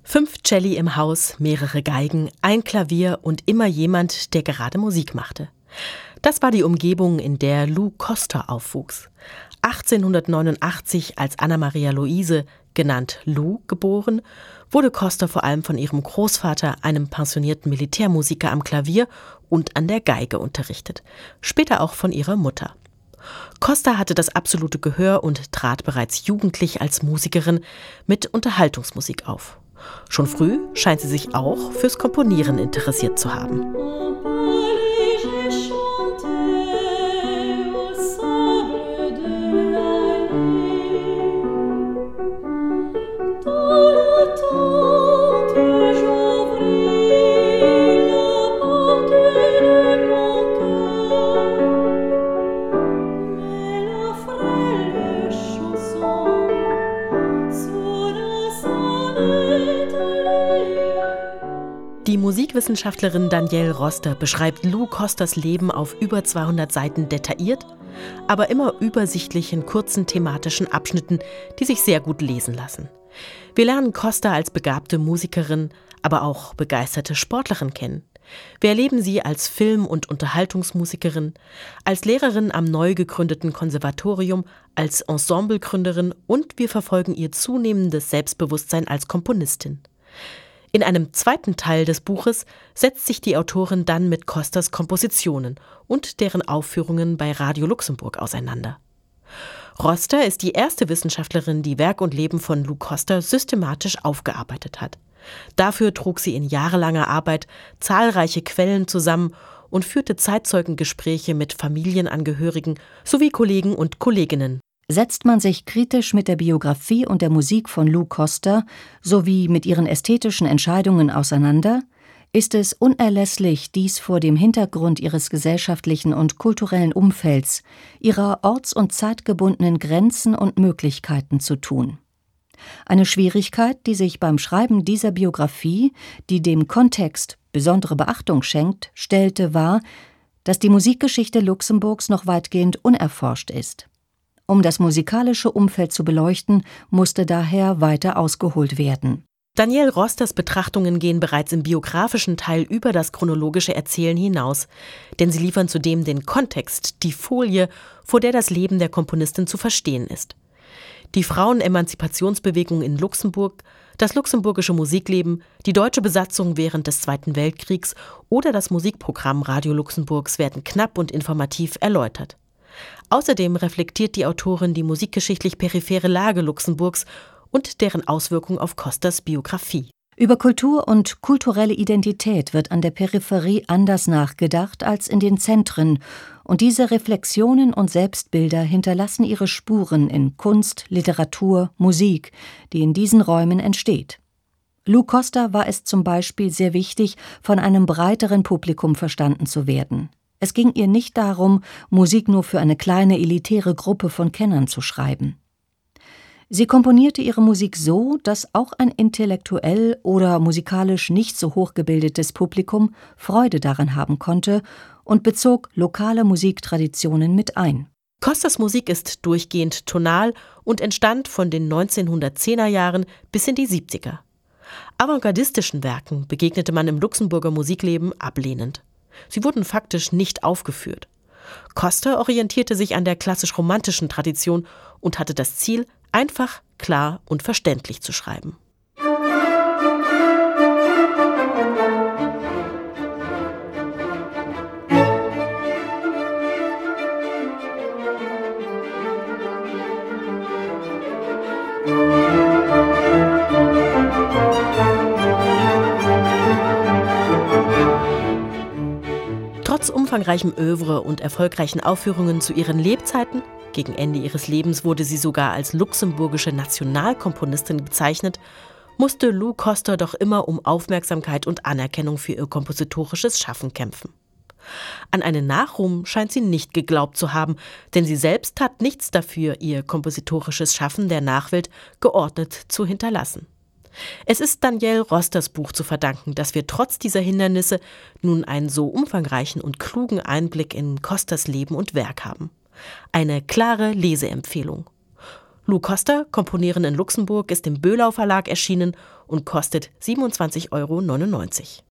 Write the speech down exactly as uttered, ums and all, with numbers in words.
Fünf Celli im Haus, mehrere Geigen, ein Klavier und immer jemand, der gerade Musik machte. Das war die Umgebung, in der Lou Coster aufwuchs. achtzehnhundertneunundachtzig als Anna-Maria Luise, genannt Lou, geboren, wurde Coster vor allem von ihrem Großvater, einem pensionierten Militärmusiker, am Klavier und an der Geige unterrichtet. Später auch von ihrer Mutter. Coster hatte das absolute Gehör und trat bereits jugendlich als Musikerin mit Unterhaltungsmusik auf. Schon früh scheint sie sich auch fürs Komponieren interessiert zu haben. Die Musikwissenschaftlerin Danielle Roster beschreibt Lou Costers Leben auf über zweihundert Seiten detailliert, aber immer übersichtlich in kurzen thematischen Abschnitten, die sich sehr gut lesen lassen. Wir lernen Coster als begabte Musikerin, aber auch begeisterte Sportlerin kennen. Wir erleben sie als Film- und Unterhaltungsmusikerin, als Lehrerin am neu gegründeten Konservatorium, als Ensemblegründerin und wir verfolgen ihr zunehmendes Selbstbewusstsein als Komponistin. In einem zweiten Teil des Buches setzt sich die Autorin dann mit Costers Kompositionen und deren Aufführungen bei Radio Luxemburg auseinander. Roster ist die erste Wissenschaftlerin, die Werk und Leben von Lou Coster systematisch aufgearbeitet hat. Dafür trug sie in jahrelanger Arbeit zahlreiche Quellen zusammen und führte Zeitzeugengespräche mit Familienangehörigen sowie Kollegen und Kolleginnen. Setzt man sich kritisch mit der Biografie und der Musik von Lou Coster sowie mit ihren ästhetischen Entscheidungen auseinander, ist es unerlässlich, dies vor dem Hintergrund ihres gesellschaftlichen und kulturellen Umfelds, ihrer orts- und zeitgebundenen Grenzen und Möglichkeiten zu tun. Eine Schwierigkeit, die sich beim Schreiben dieser Biografie, die dem Kontext besondere Beachtung schenkt, stellte, war, dass die Musikgeschichte Luxemburgs noch weitgehend unerforscht ist. Um das musikalische Umfeld zu beleuchten, musste daher weiter ausgeholt werden. Danielle Rosters Betrachtungen gehen bereits im biografischen Teil über das chronologische Erzählen hinaus, denn sie liefern zudem den Kontext, die Folie, vor der das Leben der Komponistin zu verstehen ist. Die Frauenemanzipationsbewegung in Luxemburg, das luxemburgische Musikleben, die deutsche Besatzung während des Zweiten Weltkriegs oder das Musikprogramm Radio Luxemburgs werden knapp und informativ erläutert. Außerdem reflektiert die Autorin die musikgeschichtlich periphere Lage Luxemburgs und deren Auswirkungen auf Costers Biografie. Über Kultur und kulturelle Identität wird an der Peripherie anders nachgedacht als in den Zentren, und diese Reflexionen und Selbstbilder hinterlassen ihre Spuren in Kunst, Literatur, Musik, die in diesen Räumen entsteht. Lou Coster war es zum Beispiel sehr wichtig, von einem breiteren Publikum verstanden zu werden. Es ging ihr nicht darum, Musik nur für eine kleine elitäre Gruppe von Kennern zu schreiben. Sie komponierte ihre Musik so, dass auch ein intellektuell oder musikalisch nicht so hochgebildetes Publikum Freude daran haben konnte und bezog lokale Musiktraditionen mit ein. Costers Musik ist durchgehend tonal und entstand von den neunzehnhundertzehner Jahren bis in die siebziger. Avantgardistischen Werken begegnete man im Luxemburger Musikleben ablehnend. Sie wurden faktisch nicht aufgeführt. Coster orientierte sich an der klassisch-romantischen Tradition und hatte das Ziel, einfach, klar und verständlich zu schreiben. Trotz umfangreichem Œuvre und erfolgreichen Aufführungen zu ihren Lebzeiten, gegen Ende ihres Lebens wurde sie sogar als luxemburgische Nationalkomponistin bezeichnet, musste Lou Coster doch immer um Aufmerksamkeit und Anerkennung für ihr kompositorisches Schaffen kämpfen. An einen Nachruhm scheint sie nicht geglaubt zu haben, denn sie selbst tat nichts dafür, ihr kompositorisches Schaffen der Nachwelt geordnet zu hinterlassen. Es ist Danielle Rosters Buch zu verdanken, dass wir trotz dieser Hindernisse nun einen so umfangreichen und klugen Einblick in Costers Leben und Werk haben. Eine klare Leseempfehlung. Lou Coster, Komponieren in Luxemburg, ist im Böhlau Verlag erschienen und kostet siebenundzwanzig Euro neunundneunzig.